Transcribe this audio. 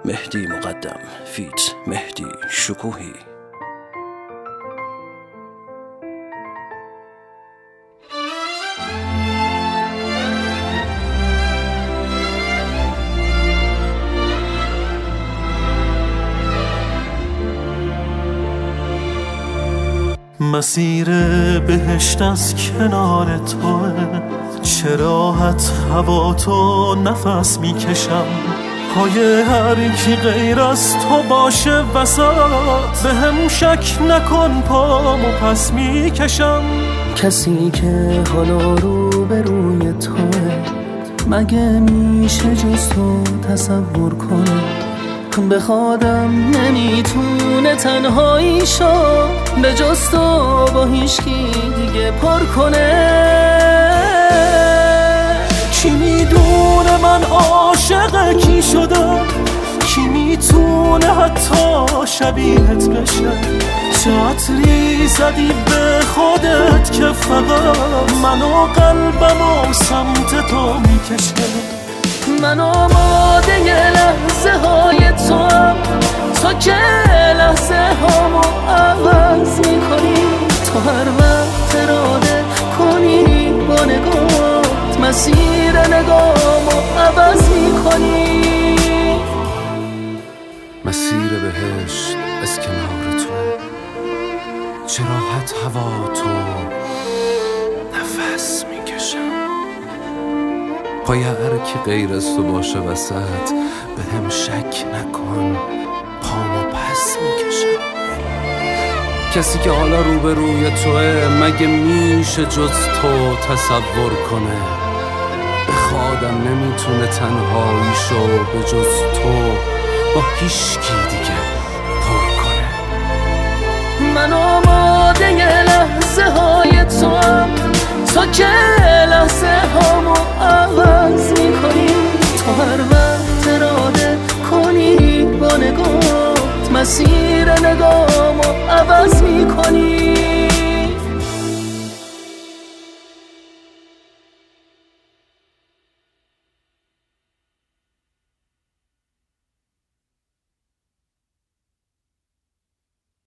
مهدی مقدم فیت مهدی شکوهی. مسیر بهشت از کنار توه، چه راحت هوا تو نفس میکشم. پای هر کی غیر از تو باشه وسط، به هم شک نکن پامو پس میکشم. کسی که حالا رو به روی توه، مگه میشه جز تو تصور کنه؟ بخوادم نمیتونه تنهایی شو، به جز تو با هیچکی دیگه پر کنه. کی میدونه من عاشق کی شدم؟ کی میتونه حتی شبیهت بشه؟ چه عطری زدی به خودت که فقط منو قلبمو سمت تو میکشه؟ من آماده لحظه های تو هم، تو که لحظه هامو عوض میکنی. تو هر وقت اراده کنی با نگات، مسیر نگامو عوض میکنی. مسیر بهشت از کنار تو، چه راحت هوا تو نفس میکشم. پای هر کی غیر از تو باشه وسط، به هم شک نکن پامو پس میکشم. کسی که حالا روبروی توه، مگه میشه جز تو تصور کنه؟ بخوادم نمیتونه تنهایی شو، به جز تو با هیچکی دیگه پر کنه. من آماده لحظه های تو هم، تو که لحظه هامو عوض میکنی. تو هر وقت اراده کنی با نگات، مسیر نگامو عوض میکنی.